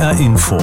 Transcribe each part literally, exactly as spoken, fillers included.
R Info.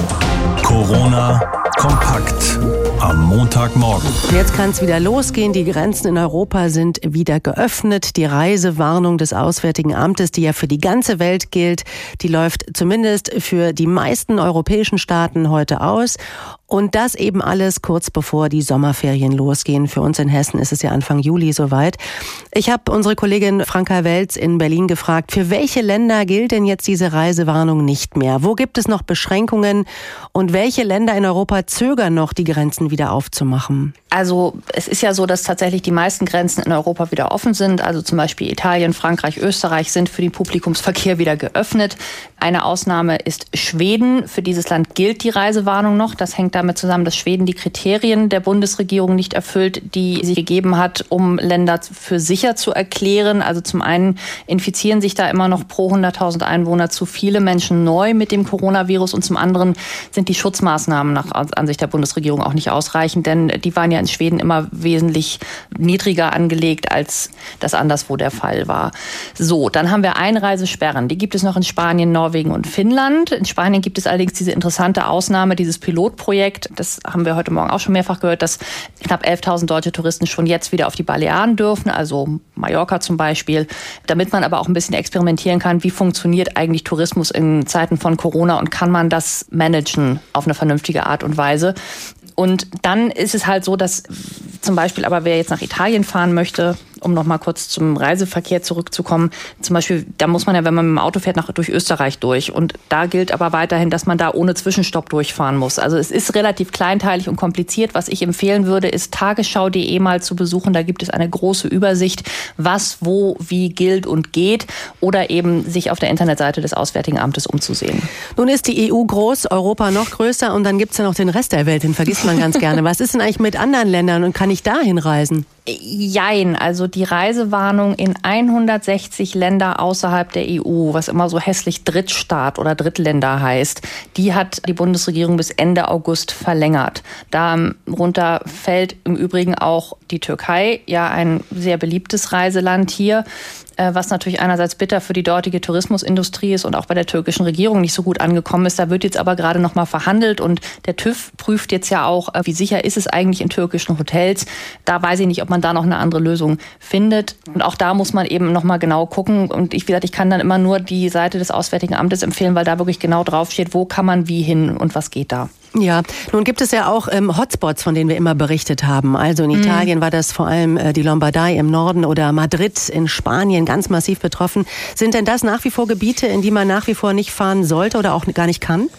Corona kompakt am Montagmorgen. Jetzt kann es wieder losgehen. Die Grenzen in Europa sind wieder geöffnet. Die Reisewarnung des Auswärtigen Amtes, die ja für die ganze Welt gilt, die läuft zumindest für die meisten europäischen Staaten heute aus. Und das eben alles kurz bevor die Sommerferien losgehen. Für uns in Hessen ist es ja Anfang Juli soweit. Ich habe unsere Kollegin Franka Welz in Berlin gefragt, für welche Länder gilt denn jetzt diese Reisewarnung nicht mehr? Wo gibt es noch Beschränkungen? Und welche Länder in Europa zögern noch, die Grenzen wieder aufzumachen? Also es ist ja so, dass tatsächlich die meisten Grenzen in Europa wieder offen sind. Also zum Beispiel Italien, Frankreich, Österreich sind für den Publikumsverkehr wieder geöffnet. Eine Ausnahme ist Schweden. Für dieses Land gilt die Reisewarnung noch. Das hängt damit zusammen, dass Schweden die Kriterien der Bundesregierung nicht erfüllt, die sie gegeben hat, um Länder für sicher zu erklären. Also zum einen infizieren sich da immer noch pro hunderttausend Einwohner zu viele Menschen neu mit dem Coronavirus und zum anderen sind die Schutzmaßnahmen nach Ansicht der Bundesregierung auch nicht ausreichend, denn die waren ja in Schweden immer wesentlich niedriger angelegt, als das anderswo der Fall war. So, dann haben wir Einreisesperren. Die gibt es noch in Spanien, Norwegen und Finnland. In Spanien gibt es allerdings diese interessante Ausnahme, dieses Pilotprojekt. Das haben wir heute Morgen auch schon mehrfach gehört, dass knapp elftausend deutsche Touristen schon jetzt wieder auf die Balearen dürfen, also Mallorca zum Beispiel, damit man aber auch ein bisschen experimentieren kann, wie funktioniert eigentlich Tourismus in Zeiten von Corona und kann man das managen auf eine vernünftige Art und Weise. Und dann ist es halt so, dass zum Beispiel aber wer jetzt nach Italien fahren möchte, um noch mal kurz zum Reiseverkehr zurückzukommen, zum Beispiel, da muss man ja, wenn man mit dem Auto fährt, nach, durch Österreich durch. Und da gilt aber weiterhin, dass man da ohne Zwischenstopp durchfahren muss. Also es ist relativ kleinteilig und kompliziert. Was ich empfehlen würde, ist tagesschau punkt de mal zu besuchen. Da gibt es eine große Übersicht, was, wo, wie gilt und geht. Oder eben sich auf der Internetseite des Auswärtigen Amtes umzusehen. Nun ist die E U groß, Europa noch größer und dann gibt es ja noch den Rest der Welt, den vergisst man ganz gerne. Was ist denn eigentlich mit anderen Ländern und kann ich da hinreisen? Jein, also die Reisewarnung in hundertsechzig Länder außerhalb der E U, was immer so hässlich Drittstaat oder Drittländer heißt, die hat die Bundesregierung bis Ende August verlängert. Darunter fällt im Übrigen auch die Türkei, ja ein sehr beliebtes Reiseland hier, was natürlich einerseits bitter für die dortige Tourismusindustrie ist und auch bei der türkischen Regierung nicht so gut angekommen ist. Da wird jetzt aber gerade noch mal verhandelt und der TÜV prüft jetzt ja auch, wie sicher ist es eigentlich in türkischen Hotels. Da weiß ich nicht, ob man da noch eine andere Lösung findet. Und auch da muss man eben noch mal genau gucken. Und ich, wie gesagt, ich kann dann immer nur die Seite des Auswärtigen Amtes empfehlen, weil da wirklich genau draufsteht, wo kann man wie hin und was geht da. Ja, nun gibt es ja auch ähm, Hotspots, von denen wir immer berichtet haben. Also in Italien mhm. war das vor allem äh, die Lombardei im Norden oder Madrid in Spanien ganz massiv betroffen. Sind denn das nach wie vor Gebiete, in die man nach wie vor nicht fahren sollte oder auch gar nicht kann?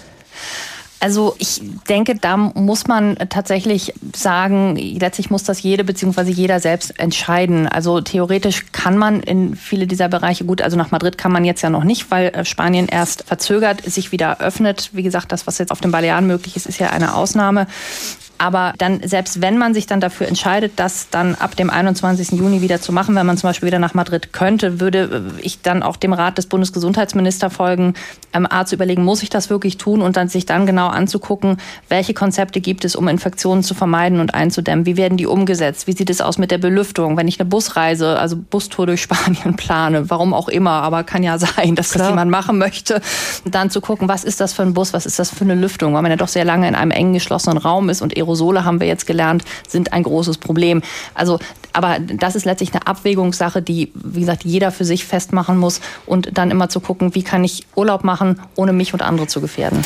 Also ich denke, da muss man tatsächlich sagen, letztlich muss das jede bzw. jeder selbst entscheiden. Also theoretisch kann man in viele dieser Bereiche, gut, also nach Madrid kann man jetzt ja noch nicht, weil Spanien erst verzögert sich wieder öffnet. Wie gesagt, das, was jetzt auf den Balearen möglich ist, ist ja eine Ausnahme. Aber dann, selbst wenn man sich dann dafür entscheidet, das dann ab dem einundzwanzigsten Juni wieder zu machen, wenn man zum Beispiel wieder nach Madrid könnte, würde ich dann auch dem Rat des Bundesgesundheitsministers folgen, ähm, A, zu überlegen, muss ich das wirklich tun und dann sich dann genau anzugucken, welche Konzepte gibt es, um Infektionen zu vermeiden und einzudämmen. Wie werden die umgesetzt? Wie sieht es aus mit der Belüftung? Wenn ich eine Busreise, also Bustour durch Spanien plane, warum auch immer, aber kann ja sein, dass das jemand machen möchte, dann zu gucken, was ist das für ein Bus, was ist das für eine Lüftung, weil man ja doch sehr lange in einem engen geschlossenen Raum ist und Aerosole, haben wir jetzt gelernt, sind ein großes Problem. Also, aber das ist letztlich eine Abwägungssache, die, wie gesagt, jeder für sich festmachen muss und dann immer zu gucken, wie kann ich Urlaub machen, ohne mich und andere zu gefährden.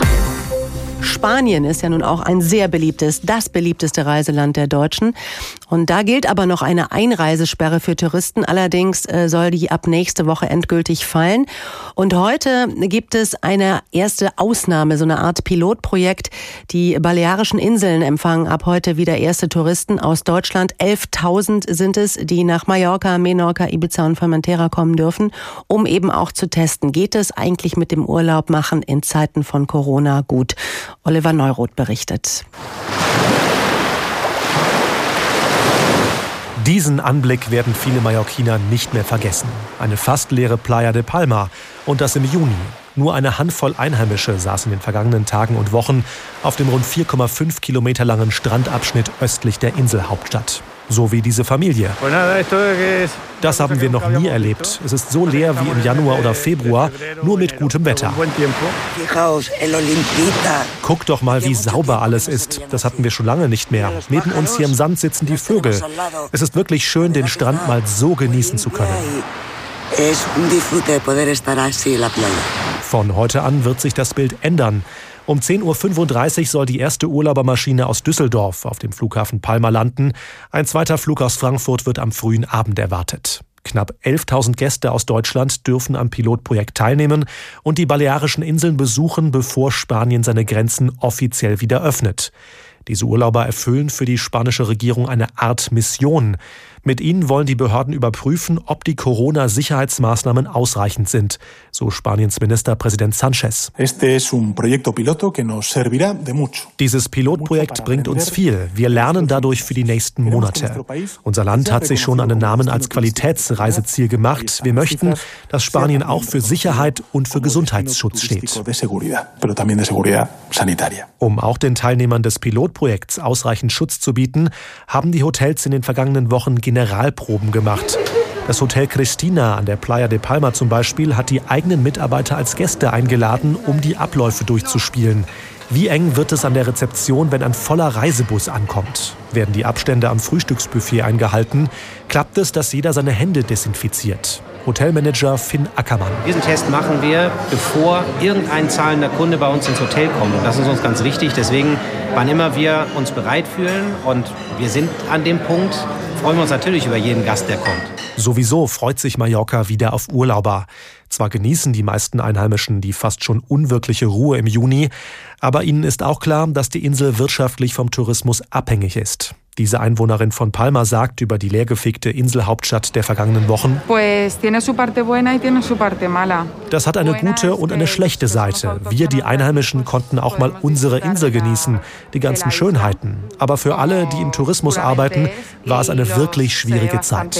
Spanien ist ja nun auch ein sehr beliebtes, das beliebteste Reiseland der Deutschen. Und da gilt aber noch eine Einreisesperre für Touristen. Allerdings äh, soll die ab nächste Woche endgültig fallen. Und heute gibt es eine erste Ausnahme, so eine Art Pilotprojekt. Die Balearischen Inseln empfangen ab heute wieder erste Touristen aus Deutschland. elftausend sind es, die nach Mallorca, Menorca, Ibiza und Formentera kommen dürfen, um eben auch zu testen. Geht es eigentlich mit dem Urlaub machen in Zeiten von Corona gut? Oliver Neuroth berichtet. Diesen Anblick werden viele Mallorquiner nicht mehr vergessen. Eine fast leere Playa de Palma. Und das im Juni. Nur eine Handvoll Einheimische saß in den vergangenen Tagen und Wochen auf dem rund vier Komma fünf Kilometer langen Strandabschnitt östlich der Inselhauptstadt. So wie diese Familie. Das haben wir noch nie erlebt. Es ist so leer wie im Januar oder Februar, nur mit gutem Wetter. Guck doch mal, wie sauber alles ist. Das hatten wir schon lange nicht mehr. Neben uns hier im Sand sitzen die Vögel. Es ist wirklich schön, den Strand mal so genießen zu können. Von heute an wird sich das Bild ändern. Um zehn Uhr fünfunddreißig soll die erste Urlaubermaschine aus Düsseldorf auf dem Flughafen Palma landen. Ein zweiter Flug aus Frankfurt wird am frühen Abend erwartet. Knapp elftausend Gäste aus Deutschland dürfen am Pilotprojekt teilnehmen und die Balearischen Inseln besuchen, bevor Spanien seine Grenzen offiziell wieder öffnet. Diese Urlauber erfüllen für die spanische Regierung eine Art Mission. Mit ihnen wollen die Behörden überprüfen, ob die Corona-Sicherheitsmaßnahmen ausreichend sind, so Spaniens Ministerpräsident Sánchez. Dieses Pilotprojekt bringt uns viel. Wir lernen dadurch für die nächsten Monate. Unser Land hat sich schon einen Namen als Qualitätsreiseziel gemacht. Wir möchten, dass Spanien auch für Sicherheit und für Gesundheitsschutz steht. Um auch den Teilnehmern des Pilotprojekts ausreichend Schutz zu bieten, haben die Hotels in den vergangenen Wochen Generalproben gemacht. Das Hotel Cristina an der Playa de Palma zum Beispiel hat die eigenen Mitarbeiter als Gäste eingeladen, um die Abläufe durchzuspielen. Wie eng wird es an der Rezeption, wenn ein voller Reisebus ankommt? Werden die Abstände am Frühstücksbuffet eingehalten? Klappt es, dass jeder seine Hände desinfiziert? Hotelmanager Finn Ackermann. Diesen Test machen wir, bevor irgendein zahlender Kunde bei uns ins Hotel kommt. Und das ist uns ganz wichtig. Deswegen, wann immer wir uns bereit fühlen und wir sind an dem Punkt, freuen wir uns natürlich über jeden Gast, der kommt. Sowieso freut sich Mallorca wieder auf Urlauber. Zwar genießen die meisten Einheimischen die fast schon unwirkliche Ruhe im Juni, aber ihnen ist auch klar, dass die Insel wirtschaftlich vom Tourismus abhängig ist. Diese Einwohnerin von Palma sagt über die leergefegte Inselhauptstadt der vergangenen Wochen: Das hat eine gute und eine schlechte Seite. Wir, die Einheimischen, konnten auch mal unsere Insel genießen, die ganzen Schönheiten. Aber für alle, die im Tourismus arbeiten, war es eine wirklich schwierige Zeit.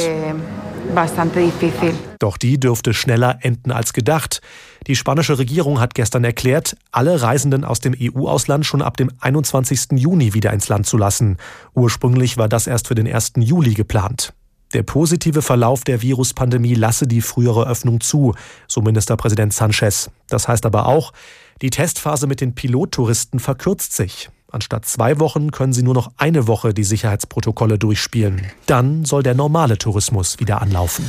Doch die dürfte schneller enden als gedacht. Die spanische Regierung hat gestern erklärt, alle Reisenden aus dem E U-Ausland schon ab dem einundzwanzigsten Juni wieder ins Land zu lassen. Ursprünglich war das erst für den ersten Juli geplant. Der positive Verlauf der Viruspandemie lasse die frühere Öffnung zu, so Ministerpräsident Sánchez. Das heißt aber auch, die Testphase mit den Pilottouristen verkürzt sich. Anstatt zwei Wochen können sie nur noch eine Woche die Sicherheitsprotokolle durchspielen. Dann soll der normale Tourismus wieder anlaufen.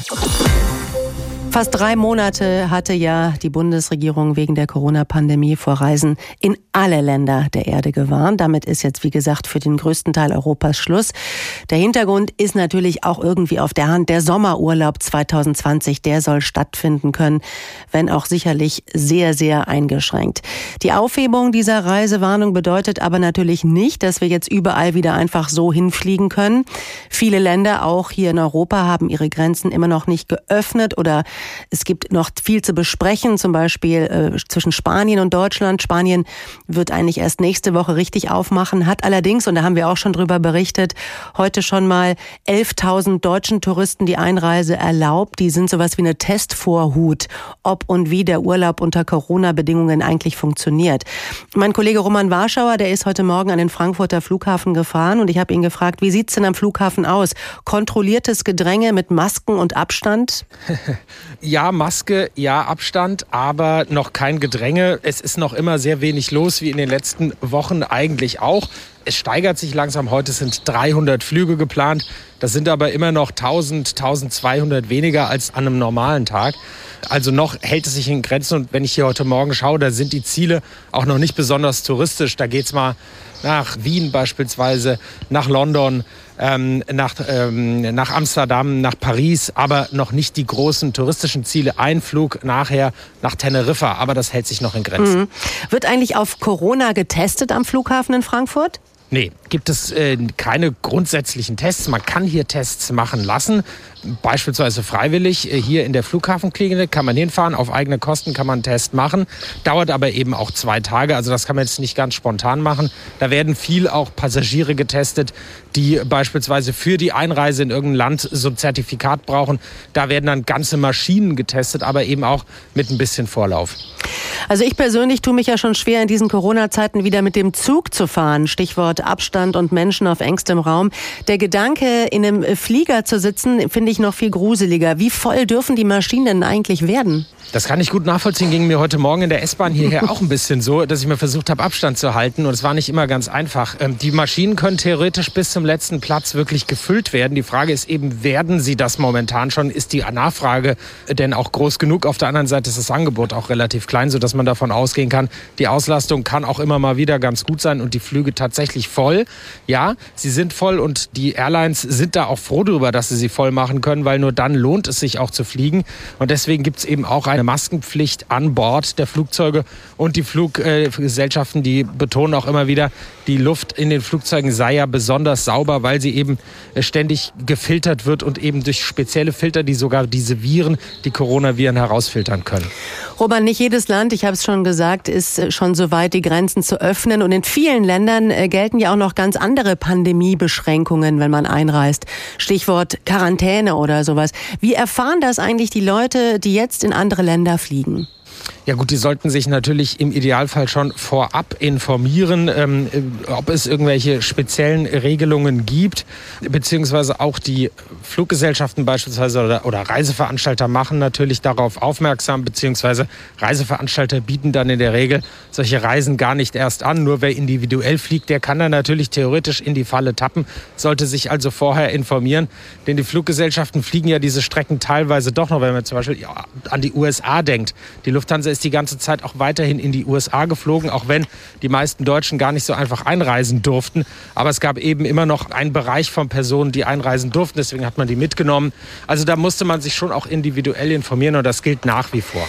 Fast drei Monate hatte ja die Bundesregierung wegen der Corona-Pandemie vor Reisen in alle Länder der Erde gewarnt. Damit ist jetzt, wie gesagt, für den größten Teil Europas Schluss. Der Hintergrund ist natürlich auch irgendwie auf der Hand. Der Sommerurlaub zwanzig zwanzig, der soll stattfinden können, wenn auch sicherlich sehr, sehr eingeschränkt. Die Aufhebung dieser Reisewarnung bedeutet aber natürlich nicht, dass wir jetzt überall wieder einfach so hinfliegen können. Viele Länder, auch hier in Europa, haben ihre Grenzen immer noch nicht geöffnet oder es gibt noch viel zu besprechen, zum Beispiel äh, zwischen Spanien und Deutschland. Spanien wird eigentlich erst nächste Woche richtig aufmachen, hat allerdings, und da haben wir auch schon drüber berichtet, heute schon mal elftausend deutschen Touristen die Einreise erlaubt. Die sind sowas wie eine Testvorhut, ob und wie der Urlaub unter Corona-Bedingungen eigentlich funktioniert. Mein Kollege Roman Warschauer, der ist heute Morgen an den Frankfurter Flughafen gefahren und ich habe ihn gefragt, wie sieht's denn am Flughafen aus? Kontrolliertes Gedränge mit Masken und Abstand? Ja, Maske, ja, Abstand, aber noch kein Gedränge. Es ist noch immer sehr wenig los, wie in den letzten Wochen eigentlich auch. Es steigert sich langsam. Heute sind dreihundert Flüge geplant. Das sind aber immer noch tausend, eintausendzweihundert weniger als an einem normalen Tag. Also noch hält es sich in Grenzen. Und wenn ich hier heute Morgen schaue, da sind die Ziele auch noch nicht besonders touristisch. Da geht's mal nach Wien beispielsweise, nach London, ähm, nach, ähm, nach Amsterdam, nach Paris, aber noch nicht die großen touristischen Ziele. Ein Flug nachher nach Teneriffa, aber das hält sich noch in Grenzen. Mhm. Wird eigentlich auf Corona getestet am Flughafen in Frankfurt? Nee, gibt es äh, keine grundsätzlichen Tests. Man kann hier Tests machen lassen, beispielsweise freiwillig. Hier in der Flughafenklinik kann man hinfahren, auf eigene Kosten kann man einen Test machen. Dauert aber eben auch zwei Tage, also das kann man jetzt nicht ganz spontan machen. Da werden viel auch Passagiere getestet, die beispielsweise für die Einreise in irgendein Land so ein Zertifikat brauchen. Da werden dann ganze Maschinen getestet, aber eben auch mit ein bisschen Vorlauf. Also ich persönlich tue mich ja schon schwer, in diesen Corona-Zeiten wieder mit dem Zug zu fahren. Stichwort Abstand und Menschen auf engstem Raum. Der Gedanke, in einem Flieger zu sitzen, finde ich noch viel gruseliger. Wie voll dürfen die Maschinen denn eigentlich werden? Das kann ich gut nachvollziehen. Ging mir heute Morgen in der S-Bahn hierher auch ein bisschen so, dass ich mir versucht habe, Abstand zu halten. Und es war nicht immer ganz einfach. Die Maschinen können theoretisch bis zum letzten Platz wirklich gefüllt werden. Die Frage ist eben, werden sie das momentan schon? Ist die Nachfrage denn auch groß genug? Auf der anderen Seite ist das Angebot auch relativ klein, sodass man davon ausgehen kann, die Auslastung kann auch immer mal wieder ganz gut sein und die Flüge tatsächlich voll. Ja, sie sind voll und die Airlines sind da auch froh darüber, dass sie sie voll machen können, weil nur dann lohnt es sich auch zu fliegen. Und deswegen gibt es eben auch eine Maskenpflicht an Bord der Flugzeuge und die Fluggesellschaften, äh, die betonen auch immer wieder, die Luft in den Flugzeugen sei ja besonders sauber, weil sie eben ständig gefiltert wird und eben durch spezielle Filter, die sogar diese Viren, die Coronaviren herausfiltern können. Robert, nicht jedes Land, ich habe es schon gesagt, ist schon so weit, die Grenzen zu öffnen. Und in vielen Ländern gelten ja auch noch ganz andere Pandemiebeschränkungen, wenn man einreist. Stichwort Quarantäne oder sowas. Wie erfahren das eigentlich die Leute, die jetzt in andere Länder fliegen? Ja gut, die sollten sich natürlich im Idealfall schon vorab informieren, ähm, ob es irgendwelche speziellen Regelungen gibt, beziehungsweise auch die Fluggesellschaften beispielsweise oder, oder Reiseveranstalter machen natürlich darauf aufmerksam, beziehungsweise Reiseveranstalter bieten dann in der Regel solche Reisen gar nicht erst an. Nur wer individuell fliegt, der kann dann natürlich theoretisch in die Falle tappen, sollte sich also vorher informieren, denn die Fluggesellschaften fliegen ja diese Strecken teilweise doch noch, wenn man zum Beispiel ja, an die U S A denkt. Die Lufthansa ist die ganze Zeit auch weiterhin in die U S A geflogen, auch wenn die meisten Deutschen gar nicht so einfach einreisen durften. Aber es gab eben immer noch einen Bereich von Personen, die einreisen durften. Deswegen hat man die mitgenommen. Also da musste man sich schon auch individuell informieren und das gilt nach wie vor.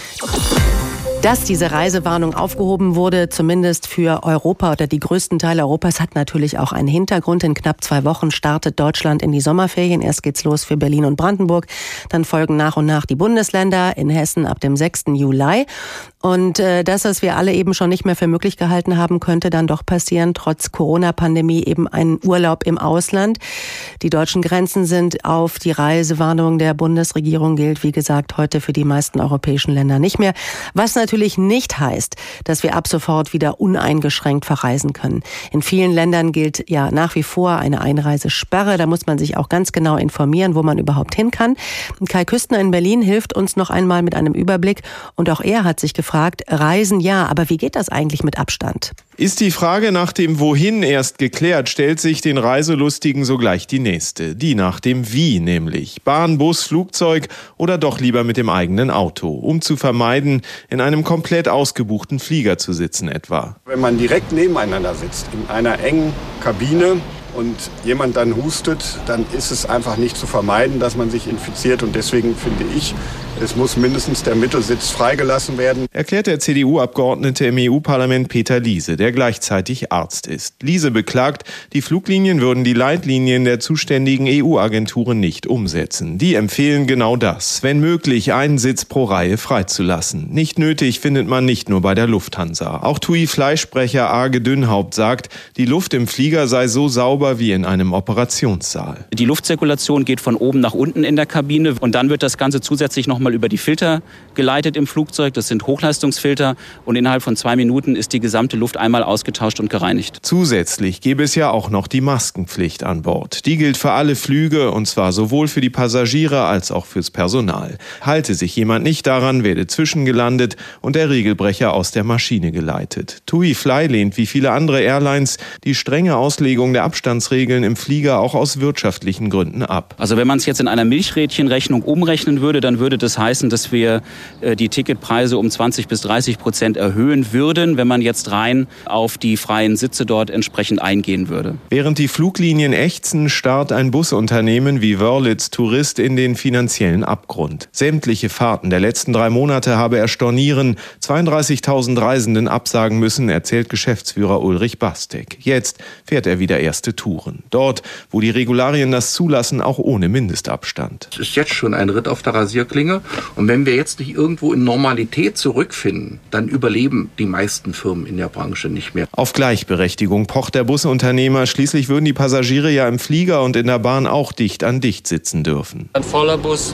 Dass diese Reisewarnung aufgehoben wurde, zumindest für Europa oder die größten Teile Europas, hat natürlich auch einen Hintergrund. In knapp zwei Wochen startet Deutschland in die Sommerferien. Erst geht's los für Berlin und Brandenburg. Dann folgen nach und nach die Bundesländer, in Hessen ab dem sechsten Juli. Und äh, das, was wir alle eben schon nicht mehr für möglich gehalten haben, könnte dann doch passieren, trotz Corona-Pandemie, eben ein Urlaub im Ausland. Die deutschen Grenzen sind auf. Die Reisewarnung der Bundesregierung gilt, wie gesagt, heute für die meisten europäischen Länder nicht mehr. Was natürlich nicht heißt, dass wir ab sofort wieder uneingeschränkt verreisen können. In vielen Ländern gilt ja nach wie vor eine Einreisesperre. Da muss man sich auch ganz genau informieren, wo man überhaupt hin kann. Kai Küstner in Berlin hilft uns noch einmal mit einem Überblick. Und auch er hat sich gefragt, Reisen ja, aber wie geht das eigentlich mit Abstand? Ist die Frage nach dem Wohin erst geklärt, stellt sich den Reiselustigen sogleich die nächste. Die nach dem Wie nämlich. Bahn, Bus, Flugzeug oder doch lieber mit dem eigenen Auto, um zu vermeiden, in einem komplett ausgebuchten Flieger zu sitzen etwa. Wenn man direkt nebeneinander sitzt, in einer engen Kabine, und jemand dann hustet, dann ist es einfach nicht zu vermeiden, dass man sich infiziert. Und deswegen finde ich, es muss mindestens der Mittelsitz freigelassen werden. Erklärt der C D U-Abgeordnete im E U-Parlament Peter Liese, der gleichzeitig Arzt ist. Liese beklagt, die Fluglinien würden die Leitlinien der zuständigen E U-Agenturen nicht umsetzen. Die empfehlen genau das, wenn möglich einen Sitz pro Reihe freizulassen. Nicht nötig findet man nicht nur bei der Lufthansa. Auch T U I-Fleischsprecher Arge Dünnhaupt sagt, die Luft im Flieger sei so sauber wie in einem Operationssaal. Die Luftzirkulation geht von oben nach unten in der Kabine und dann wird das Ganze zusätzlich noch mal über die Filter geleitet im Flugzeug. Das sind Hochleistungsfilter und innerhalb von zwei Minuten ist die gesamte Luft einmal ausgetauscht und gereinigt. Zusätzlich gäbe es ja auch noch die Maskenpflicht an Bord. Die gilt für alle Flüge und zwar sowohl für die Passagiere als auch fürs Personal. Halte sich jemand nicht daran, werde zwischengelandet und der Regelbrecher aus der Maschine geleitet. T U I Fly lehnt wie viele andere Airlines die strenge Auslegung der Abstandsregeln im Flieger auch aus wirtschaftlichen Gründen ab. Also wenn man es jetzt in einer Milchrädchenrechnung umrechnen würde, dann würde das heißen, dass wir äh, die Ticketpreise um zwanzig bis dreißig Prozent erhöhen würden, wenn man jetzt rein auf die freien Sitze dort entsprechend eingehen würde. Während die Fluglinien ächzen, starrt ein Busunternehmen wie Wörlitz Tourist in den finanziellen Abgrund. Sämtliche Fahrten der letzten drei Monate habe er stornieren, zweiunddreißigtausend Reisenden absagen müssen, erzählt Geschäftsführer Ulrich Bastek. Jetzt fährt er wieder erste Touren. Dort, wo die Regularien das zulassen, auch ohne Mindestabstand. Es ist jetzt schon ein Ritt auf der Rasierklinge. Und wenn wir jetzt nicht irgendwo in Normalität zurückfinden, dann überleben die meisten Firmen in der Branche nicht mehr. Auf Gleichberechtigung pocht der Busunternehmer. Schließlich würden die Passagiere ja im Flieger und in der Bahn auch dicht an dicht sitzen dürfen. Ein voller Bus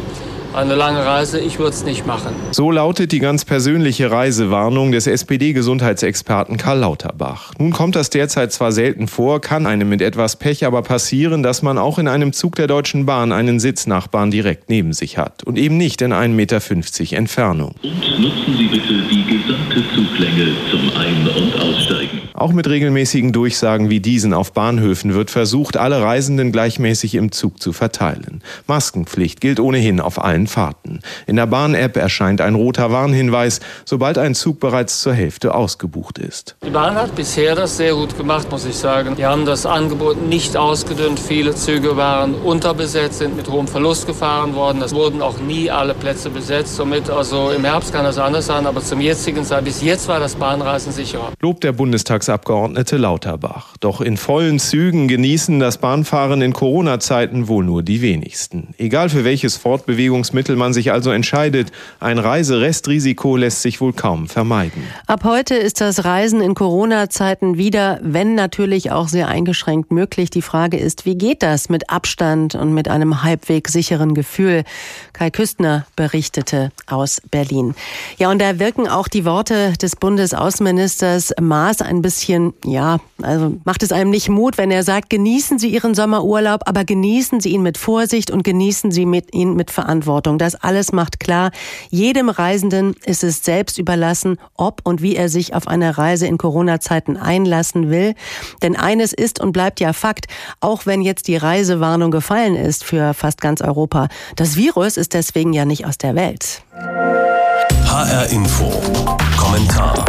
Eine lange Reise, ich würde es nicht machen. So lautet die ganz persönliche Reisewarnung des S P D-Gesundheitsexperten Karl Lauterbach. Nun kommt das derzeit zwar selten vor, kann einem mit etwas Pech aber passieren, dass man auch in einem Zug der Deutschen Bahn einen Sitznachbarn direkt neben sich hat und eben nicht in ein Meter fünfzig Entfernung. Und nutzen Sie bitte die gesamte Zuglänge zum Ein- und Aussteigen. Auch mit regelmäßigen Durchsagen wie diesen auf Bahnhöfen wird versucht, alle Reisenden gleichmäßig im Zug zu verteilen. Maskenpflicht gilt ohnehin auf allen Fahrten. In der Bahn-App erscheint ein roter Warnhinweis, sobald ein Zug bereits zur Hälfte ausgebucht ist. Die Bahn hat bisher das sehr gut gemacht, muss ich sagen. Die haben das Angebot nicht ausgedünnt. Viele Züge waren unterbesetzt, sind mit hohem Verlust gefahren worden. Es wurden auch nie alle Plätze besetzt. Somit, also im Herbst kann das anders sein, aber zum jetzigen Zeit, bis jetzt war das Bahnreisen sicherer. Lobt der Bundestagsabgeordnete Lauterbach. Doch in vollen Zügen genießen das Bahnfahren in Corona-Zeiten wohl nur die wenigsten. Egal für welches Fortbewegungsmittel man sich also entscheidet, ein Reiserestrisiko lässt sich wohl kaum vermeiden. Ab heute ist das Reisen in Corona-Zeiten wieder, wenn natürlich auch sehr eingeschränkt möglich. Die Frage ist, wie geht das mit Abstand und mit einem halbwegs sicheren Gefühl? Kai Küstner berichtete aus Berlin. Ja, und da wirken auch die Worte des Bundesaußenministers Maas ein bisschen, ja, also macht es einem nicht Mut, wenn er sagt, genießen Sie Ihren Sommerurlaub, aber genießen Sie ihn mit Vorsicht und genießen Sie mit, ihn mit Verantwortung. Das alles macht klar, jedem Reisenden ist es selbst überlassen, ob und wie er sich auf eine Reise in Corona-Zeiten einlassen will. Denn eines ist und bleibt ja Fakt, auch wenn jetzt die Reisewarnung gefallen ist für fast ganz Europa. Das Virus ist deswegen ja nicht aus der Welt. H R Info. Kommentar.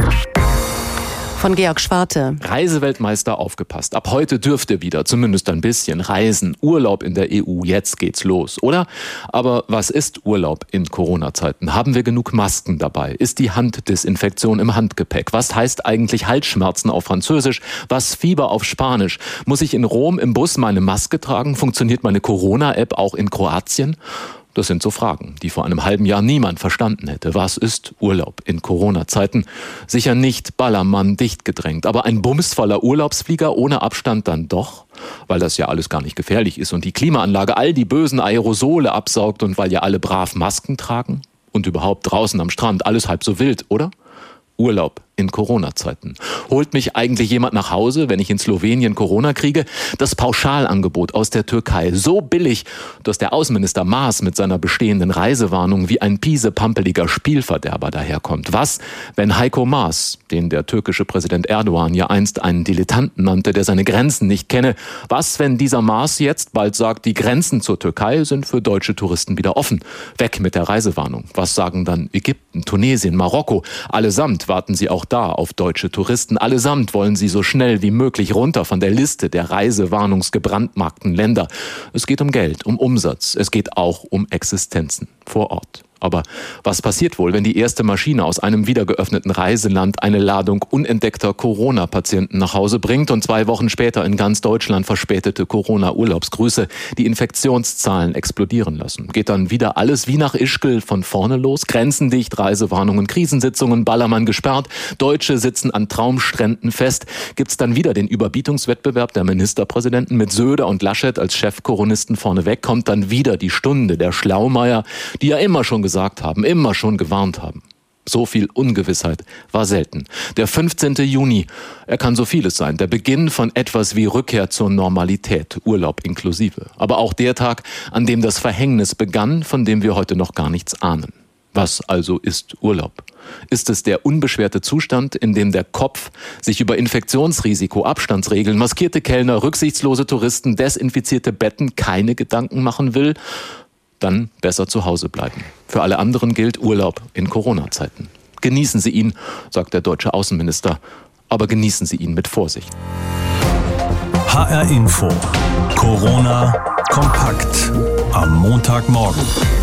Von Georg Schwarte. Reiseweltmeister, aufgepasst. Ab heute dürft ihr wieder zumindest ein bisschen reisen. Urlaub in der E U, jetzt geht's los, oder? Aber was ist Urlaub in Corona-Zeiten? Haben wir genug Masken dabei? Ist die Handdesinfektion im Handgepäck? Was heißt eigentlich Halsschmerzen auf Französisch? Was Fieber auf Spanisch? Muss ich in Rom im Bus meine Maske tragen? Funktioniert meine Corona-App auch in Kroatien? Das sind so Fragen, die vor einem halben Jahr niemand verstanden hätte. Was ist Urlaub in Corona-Zeiten? Sicher nicht Ballermann dicht gedrängt, aber ein bumsvoller Urlaubsflieger ohne Abstand dann doch? Weil das ja alles gar nicht gefährlich ist und die Klimaanlage all die bösen Aerosole absaugt und weil ja alle brav Masken tragen? Und überhaupt draußen am Strand alles halb so wild, oder? Urlaub in Corona-Zeiten. Holt mich eigentlich jemand nach Hause, wenn ich in Slowenien Corona kriege? Das Pauschalangebot aus der Türkei, so billig, dass der Außenminister Maas mit seiner bestehenden Reisewarnung wie ein piesepampeliger Spielverderber daherkommt. Was, wenn Heiko Maas, den der türkische Präsident Erdogan ja einst einen Dilettanten nannte, der seine Grenzen nicht kenne, was, wenn dieser Maas jetzt bald sagt, die Grenzen zur Türkei sind für deutsche Touristen wieder offen? Weg mit der Reisewarnung. Was sagen dann Ägypten, Tunesien, Marokko? Allesamt warten sie auch da auf deutsche Touristen. Allesamt wollen sie so schnell wie möglich runter von der Liste der reisewarnungsgebrandmarkten Länder. Es geht um Geld, um Umsatz. Es geht auch um Existenzen vor Ort. Aber was passiert wohl, wenn die erste Maschine aus einem wieder geöffneten Reiseland eine Ladung unentdeckter Corona-Patienten nach Hause bringt und zwei Wochen später in ganz Deutschland verspätete Corona-Urlaubsgrüße die Infektionszahlen explodieren lassen? Geht dann wieder alles wie nach Ischgl von vorne los? Grenzendicht, Reisewarnungen, Krisensitzungen, Ballermann gesperrt, Deutsche sitzen an Traumstränden fest. Gibt's dann wieder den Überbietungswettbewerb der Ministerpräsidenten mit Söder und Laschet als Chefkoronisten vorneweg? Kommt dann wieder die Stunde der Schlaumeier, die ja immer schon gesagt gesagt haben, immer schon gewarnt haben. So viel Ungewissheit war selten. Der fünfzehnte Juni, er kann so vieles sein. Der Beginn von etwas wie Rückkehr zur Normalität, Urlaub inklusive. Aber auch der Tag, an dem das Verhängnis begann, von dem wir heute noch gar nichts ahnen. Was also ist Urlaub? Ist es der unbeschwerte Zustand, in dem der Kopf sich über Infektionsrisiko, Abstandsregeln, maskierte Kellner, rücksichtslose Touristen, desinfizierte Betten keine Gedanken machen will? Dann besser zu Hause bleiben. Für alle anderen gilt Urlaub in Corona-Zeiten. Genießen Sie ihn, sagt der deutsche Außenminister, aber genießen Sie ihn mit Vorsicht. H R Info. Corona kompakt am Montagmorgen.